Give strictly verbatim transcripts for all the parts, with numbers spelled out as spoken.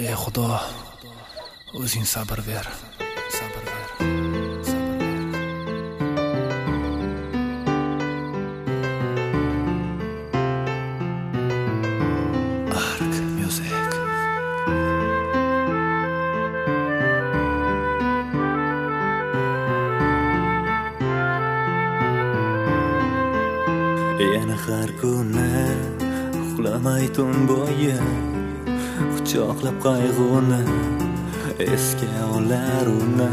ey Xudo, o'zing sabr ber, sabr ber, sabr ber. Ark Music. Yana har kuni uxlamay tun bo'yi quchoqlab qayg'uni esga olar uni.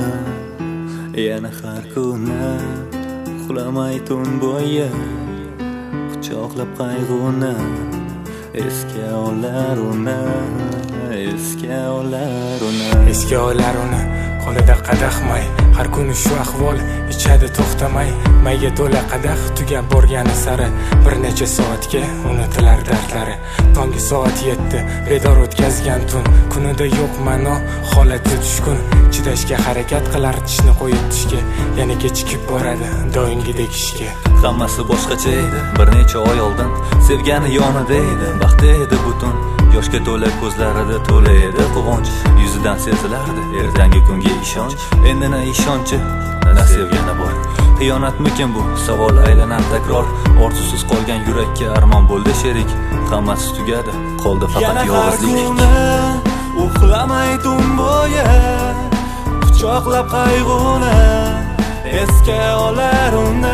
Yana har kuni uxlamay tun bo'yi quchoqlab qayg'uni esga olar uni, esga olar uni, esga olar uni. Qo'lida qadahmay har kuni shu ahvol, ichadi to'xtamay mayga to'la qadah. Tugab borgani sari bir necha soatga unutilar dardlari. Tongi soat yetti bedor o'tkazgan tun, kunida yo'q ma'no holati tushkun. Chidashga harakat qilar tishni qo'yib tishga, yana kechikib boradi doimgidek ishga. Hammasi boshqacha edi bir necha oy oldin, sevgani yonida edi, baxti edi butun. Yoshga to'la ko'zlarida to'la edi quvonch, yuzidan sezilardi ertangi kunga ishonch. Endi na ishonchi, na sevgani bor. Xiyonatmikin bu? Savol aylanar takror. Orzusiz qolgan yurakka armon bo'ldi sherik. Hammasi tugadi, qoldi faqat yolg'izlik. Uxlamay tun bo'yi quchoqlab qayg'uni esga olar uni.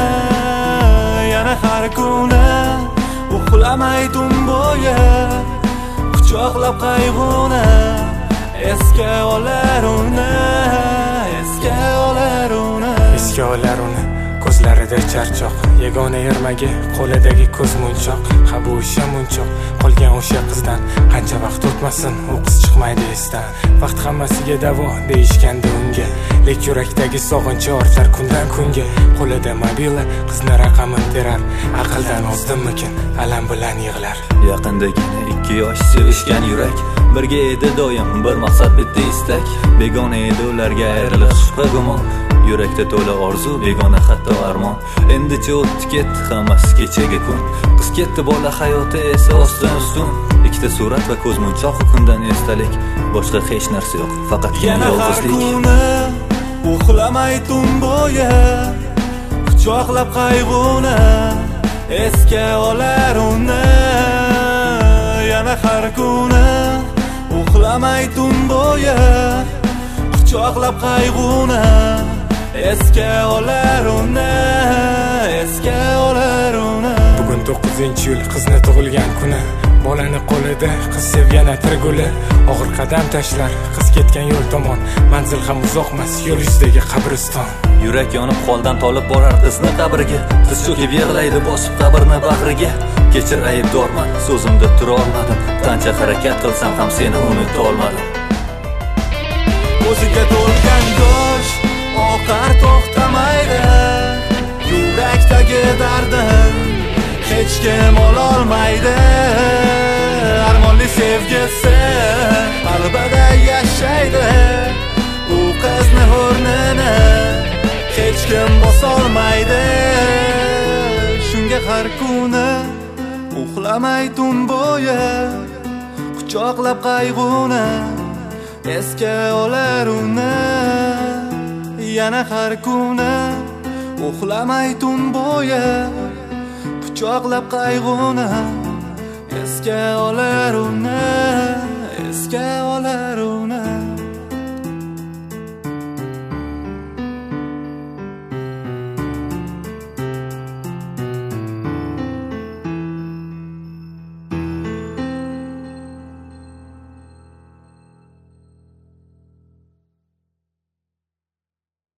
Yana har kuni uxlamay tun bo'yi quchoqlab qayg'uni esga olar uni, esga olar uni, esga olar uni. Ko'zlarida charchoq, yagona ermagi qo'lidagi ko'z munchoq. Ha bu o'sha munchoq, qolgan o'sha qizdan qancha vaqt o'tmasin u qiz chiqmaydi esdan. Vaqt hammasiga davo deyishgandi unga, lek yurakdagi sog'inchi ortar kundan kunga. Qo'lida mobila qizni raqamini terar, aqldan ozdimikin alam bilan yig'lar. Yaqindagina ikki yosh sevishgan yurak, birga edi doim bir maqsad bitta istak. Begona edi ularga ayriliq shubha gumon, yurakda to'la orzu begona hatto armon. Endicha o'tdi ketdi hammasi kechaga kun, qiz ketdi bola hayoti esa ostin ustun. Ikkita surat va ko'z munchoq kundan esdalik, boshqa hech narsa yo'q, faqatgina yolg'izlik. Yana har kuni uxlamay tun bo'yi quchoqlab qayg'uni esga olar uni. Yana har kuni uxlamay tun bo'yi quchoqlab qayg'uni esga olar uni, esga olar uni. Bugun to'qqizinchi yil qizni tug'ilgan kuni. Bolani qo'lida qiz sevgan atir guli. Og'ir qadam tashlar qiz ketgan yo'l tomon, manzil ham uzoqmas yo'l yuzidagi qabriston. Yurak yonib holdan tolib borar qizni qabriga, qiz cho'kib yig'laydi bosib qabrni bag'riga. Kechir aybdorman, so'zimda tura olmadim, qancha harakat qilsam ham seni unuta olmadim. O'ziga to'lgan go'sh oqar to'xtamaydi, yurakdagi dardim hech kim ololmaydi. Armonli sevgisi qalbida yashaydi, u qizni o'rnini hech kim bosolmaydi. Shunga har kuni uxlamay tun bo'yi quchoqlab qayg'uni esga olar uni. Yana har kuni uxlamay tun bo'yi quchoqlab qayg'uni esga